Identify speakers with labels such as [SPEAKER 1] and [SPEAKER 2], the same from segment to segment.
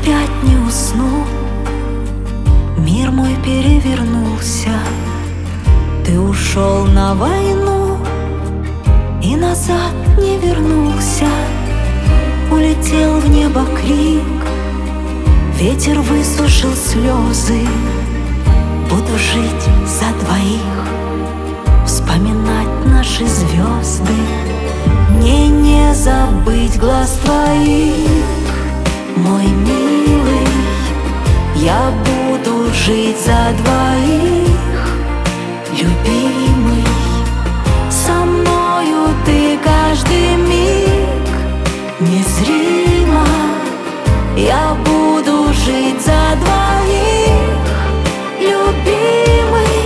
[SPEAKER 1] опять не усну. Мир мой перевернулся. Ты ушел на войну и назад не вернулся. Улетел в небо крик, ветер высушил слезы. Буду жить за двоих, вспоминать наши звезды. Мне не забыть глаз твоих, мой милый. Я буду жить за двоих, любимый. Со мною ты каждый миг незримо. Я буду жить за двоих, любимый.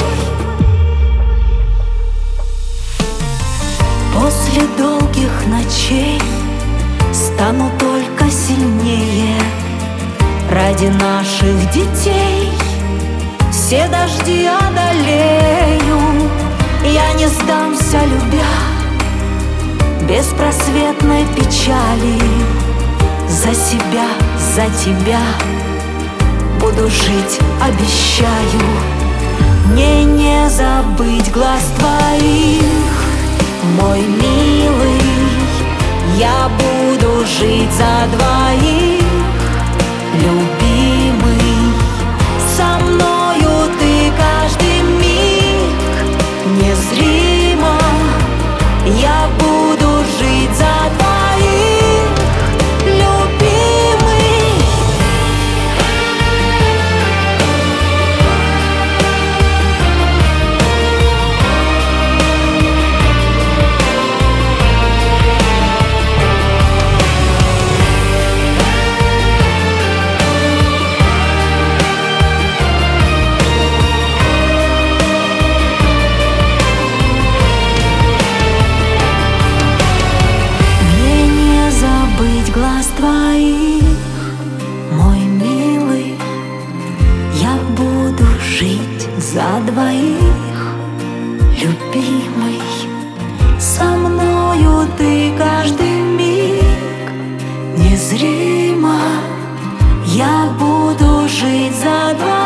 [SPEAKER 1] После долгих ночей стану только сильнее. Ради наших детей все дожди одолею. Я не сдамся, любя, беспросветной печали. За себя, за тебя буду жить, обещаю. Мне не забыть глаз твоих, мой милый. Я буду жить за двоих, любимый. Со мною ты каждый миг незримо. Я буду жить за двоих, любимый. Глаз твоих, мой милый. Я буду жить за двоих, любимый. Со мною ты каждый миг незримо. Я буду жить за двоих.